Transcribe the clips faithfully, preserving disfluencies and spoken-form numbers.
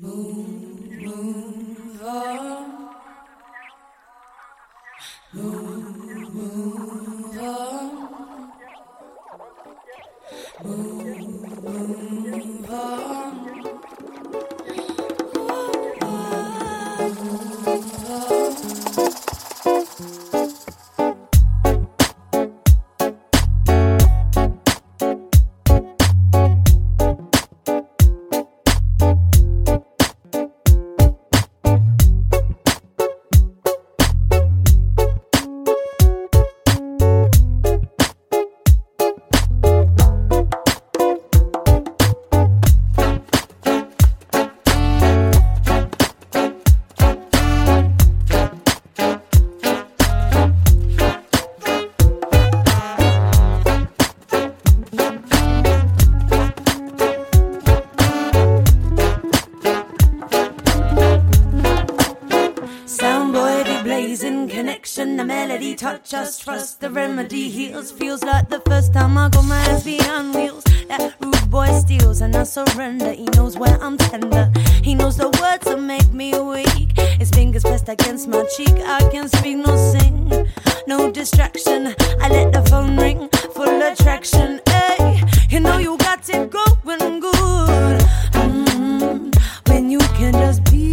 Touch us, trust the remedy heals. Feels like the first time I got my hands beyond wheels. That rude boy steals and I surrender. He knows where I'm tender. He knows the words that make me weak. His fingers pressed against my cheek. I can speak, no sing, no distraction. I let the phone ring, full attraction. Hey, you know you got it going good. Mm-hmm. When you can just be.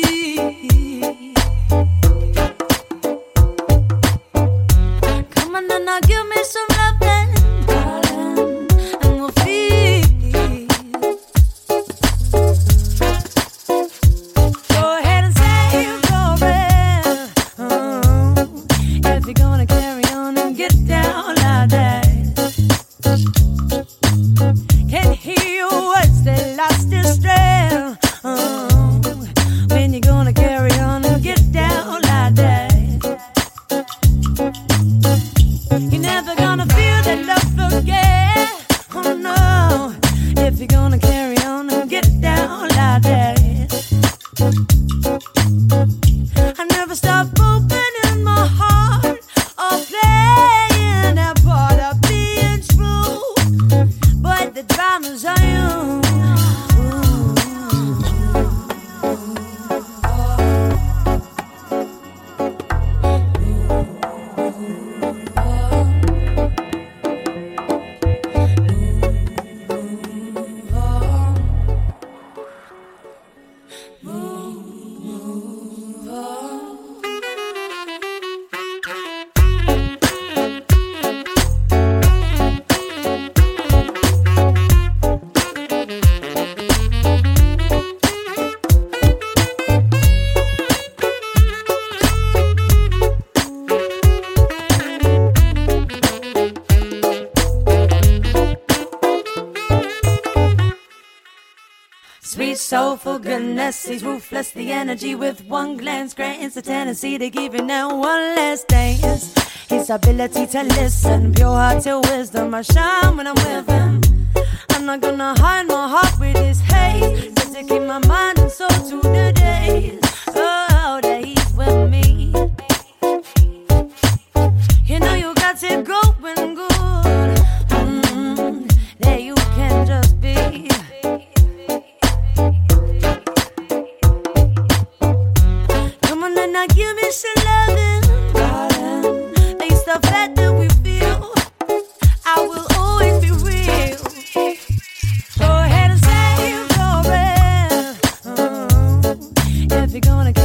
Now give me some loving, darling, and we'll feel. Go ahead and say your glory. Oh, if you're gonna carry on and get down like that. Can't hear your words, they lost their strength. Oh, when you're gonna carry on and get down like that. You're never gonna feel that love again. Oh no, if you're gonna carry on and get down like that. I never stop opening my heart or playing that part of being true. But the drama's on you. Soulful goodness, he's ruthless. The energy with one glance grants the tendency to give you now one last dance. His ability to listen, pure heart to wisdom. I shine when I'm with him. I'm not gonna hide my heart with his hate. Just to keep my mind and soul to the days. Oh, that he's with me. You know you got it going good. Mm-hmm. That you can just be. Now give me some loving, darling. Based off that that we feel, I will always be real. Go ahead and say your glory. Oh, if you're gonna